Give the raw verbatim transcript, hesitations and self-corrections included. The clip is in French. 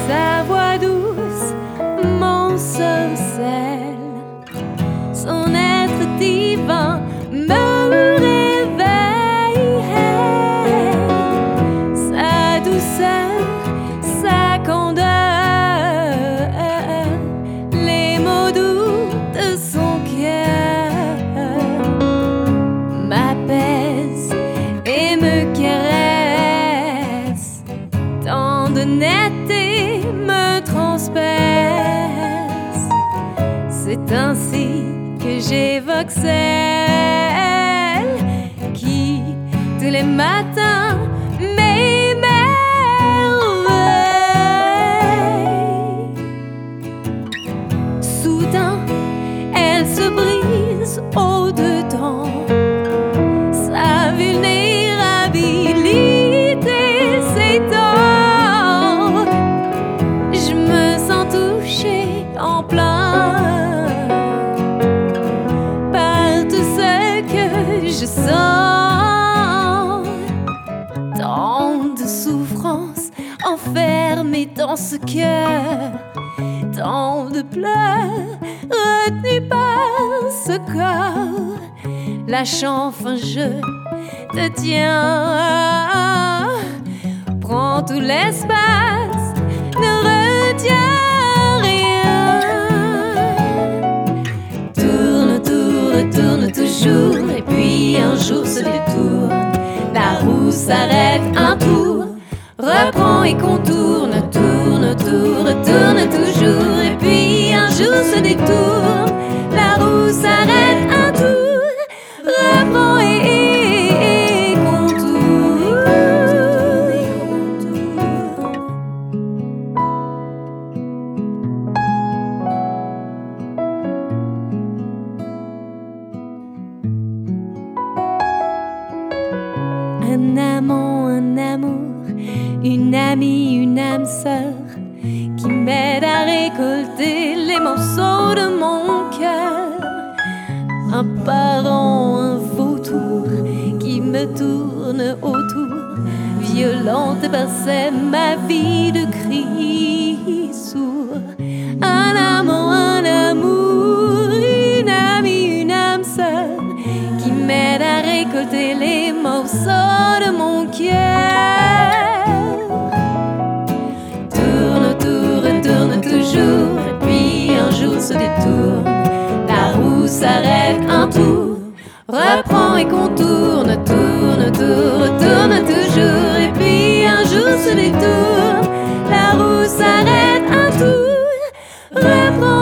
Sa voix douce m'ensorcelle, son être divin me réveille. Sa douceur, sa candeur, les mots doux de son cœur m'apaisent et me caressent. Tant de netteté me transperce. C'est ainsi que j'évoque celle qui, tous les matins, m'émerveille. Soudain, elle se brise au-dedans. Sa vulnérabilité s'étend. Je me sens touchée en plein par tout ce que je sens. Tant de souffrances enfermées dans ce cœur, tant de pleurs retenus par ce corps. Lâchant enfin je te tiens, prends tout l'espace, ne retiens rien. Tourne, tourne, tourne toujours, et puis un jour se détourne. La roue s'arrête un tour, reprend et contourne. Tourne, tourne, tourne toujours, et puis un jour se détourne. La roue s'arrête un tour, reprend et, et, et contourne. Un amant, un amour, une amie, une âme sœur qui m'aide à récolter les morceaux de mon cœur. Un parent, un vautour qui me tourne autour, violente par ma vie de cris sourds. Un amant, un amour, une amie, une âme sœur qui m'aide à récolter les morceaux de mon cœur. Tourne, tourne, tourne toujours, et puis un jour se détourne. La roue s'arrête un tour, reprend et contourne. Tourne, tourne, tourne toujours, et puis un jour se détourne. La roue s'arrête un tour, reprend